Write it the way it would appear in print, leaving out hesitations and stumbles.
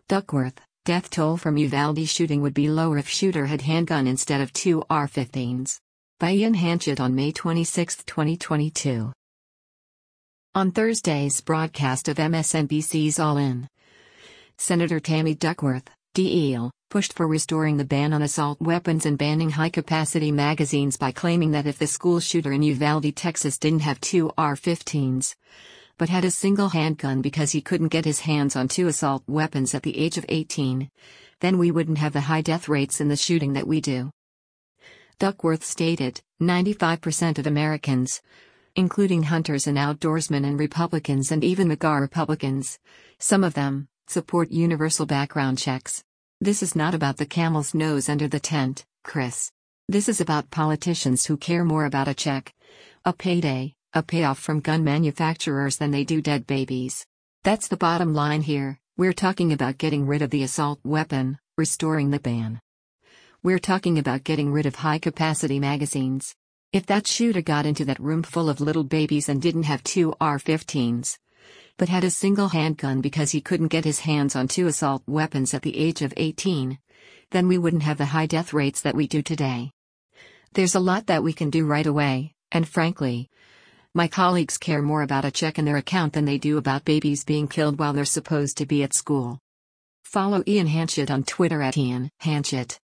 Duckworth, death toll from Uvalde shooting would be lower if shooter had handgun instead of two AR-15s. By Ian Hanchett on May 26, 2022. On Thursday's broadcast of MSNBC's All In, Senator Tammy Duckworth, DL, pushed for restoring the ban on assault weapons and banning high-capacity magazines by claiming that if the school shooter in Uvalde, Texas didn't have two AR-15s, but had a single handgun because he couldn't get his hands on two assault weapons at the age of 18, then we wouldn't have the high death rates in the shooting that we do. Duckworth stated, 95% of Americans, including hunters and outdoorsmen and Republicans and even MAGA Republicans, some of them, support universal background checks. This is not about the camel's nose under the tent, Chris. This is about politicians who care more about a check, a payday, a payoff from gun manufacturers than they do dead babies. That's the bottom line here. We're talking about getting rid of the assault weapon, restoring the ban. We're talking about getting rid of high-capacity magazines. If that shooter got into that room full of little babies and didn't have two AR-15s, but had a single handgun because he couldn't get his hands on two assault weapons at the age of 18, then we wouldn't have the high death rates that we do today. There's a lot that we can do right away, and frankly, my colleagues care more about a check in their account than they do about babies being killed while they're supposed to be at school. Follow Ian Hanchett on Twitter @IanHanchett.